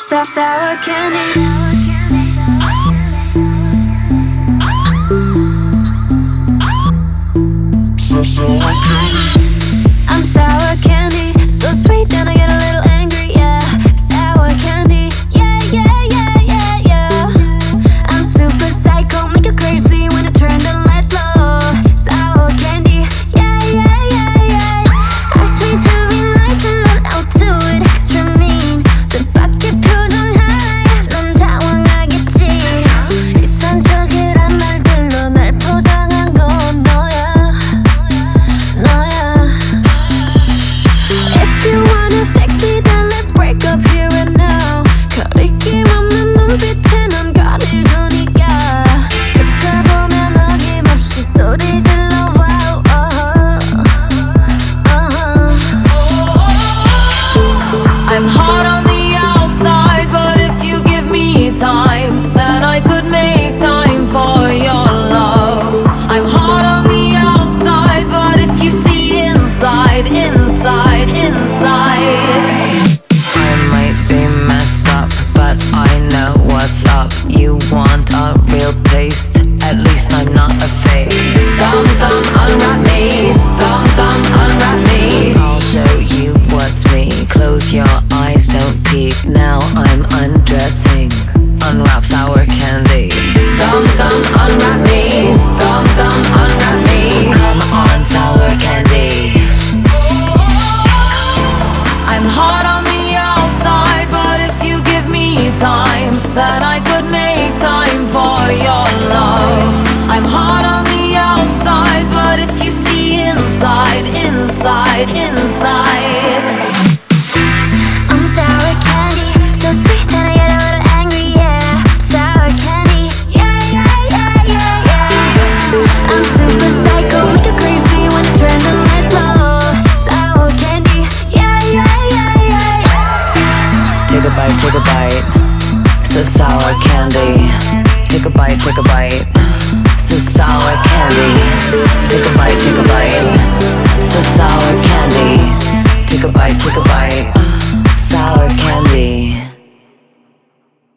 Sour candy. I'm sour candy, so sweet then I get a little angry, yeah. Sour candy, yeah, yeah, yeah, yeah, yeah. I'm super psycho, make you crazy when I turn the lights low. Sour candy, yeah, yeah, yeah, yeah. Ask me to be nice and then I'll do it extra mean. 뜻밖의 표정 하나에 넌 당황하겠지. 비싼 척이란 말들로 날 포장한 건 너야. If you wanna fix me, then let's break up here and now. 거리낌 없는 눈빛에 넌 거리를 두니까. 듣다 보면 어김없이 소리 질러. Wow, I'm hot on the outside, but if you give me time, then I could make time for your love. I'm hot on the outside, but if you see inside, inside, inside. I might be messed up, but I know what's up. You want a real taste? At least I'm not a fake. Come, come, unwrap me. Come, come, unwrap me. I'll show you what's me. Close your eyes, don't peek. Now I'm undressing. Unwrap sour candy. Come, come, unwrap me. Come, come, unwrap me. Come on, sour candy. I'm hot on the outside, but if you give me time, then I could make time for your love. I'm hot on the outside, but if you see inside, inside, inside. I'm sour candy, so sweet then I get a little angry, yeah. Sour candy, yeah, yeah, yeah, yeah, yeah. I'm super psycho, make you crazy when I turn the lights low. Sour candy, yeah, yeah, yeah, yeah, yeah. Take a bite, take a bite. So sour candy. Take a bite, take a bite. So sour candy.